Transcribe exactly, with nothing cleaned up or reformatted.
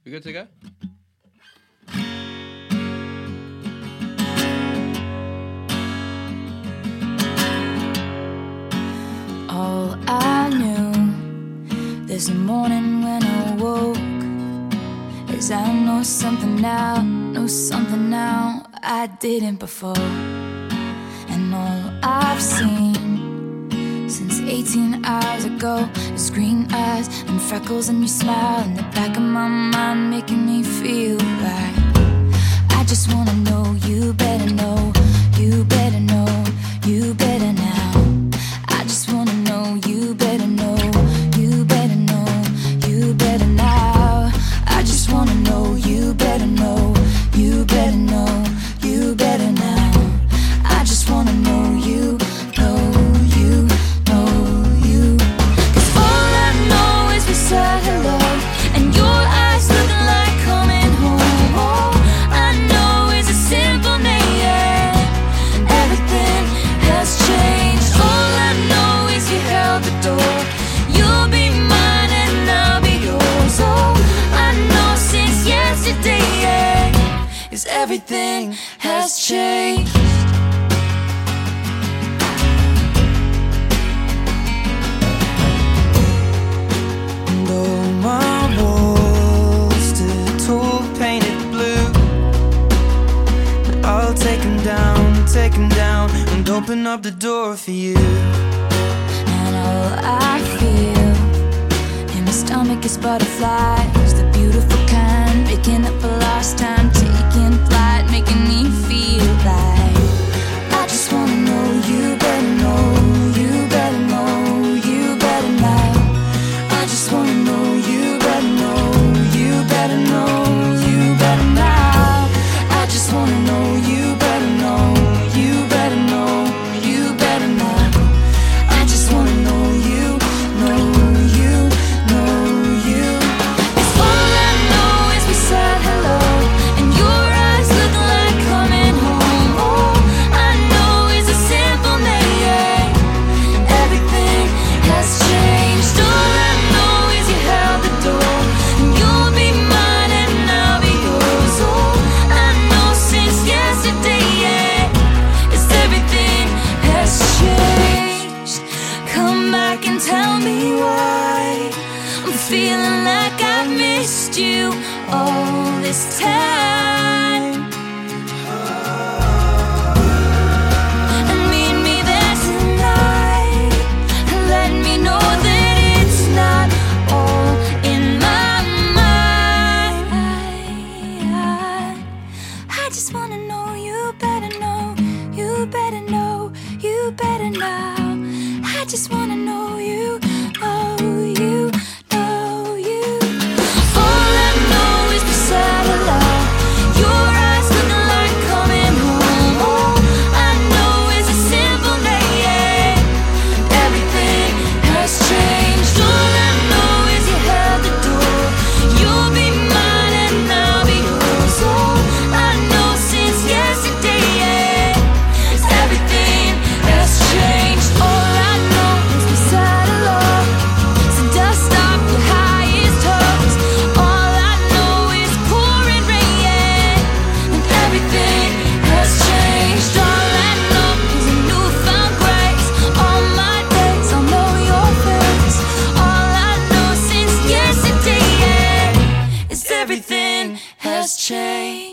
We good to go? All I knew this morning when I woke is I know something now, know something now I didn't before. And all I've seen since eighteen hours ago is green eyes and freckles and your smile in the back of my mind, making me feel right. I just wanna know, you better know, you better know, you better now. I just wanna know, you better know, you better know, you better now. I just wanna know, you better know, you better know, you better now. I just wanna know, you know, you know, you. Cause all I know is we said hello, and your eyes looking like coming home. All I know is a simple name, yeah. Everything has changed. All I know is you held the door. You'll be mine and I'll be yours. All I know since yesterday, yeah, is everything has changed. Take them down, take them down, and open up the door for you. And all I feel in my stomach is butterflies, the beautiful kind, making up for lost time, taking flight, making me feel like I just wanna know, you better know, you better know, you better now. I just wanna know, you better know, you better know, you better now. I just wanna know, you tell me why I'm feeling like I've missed you all this time. And meet me there tonight, and let me know that it's not all in my mind. I, I just wanna know, you better know, you better know, you better know. I just wanna know, you, oh, you know, you. All I know is we said hello. Your eyes looking like coming home. All I know is a simple name, yeah. Everything has changed. All I know is you held the door. You'll be mine and I'll be yours. All I know since yesterday, yeah, is everything has changed. All I everything has changed.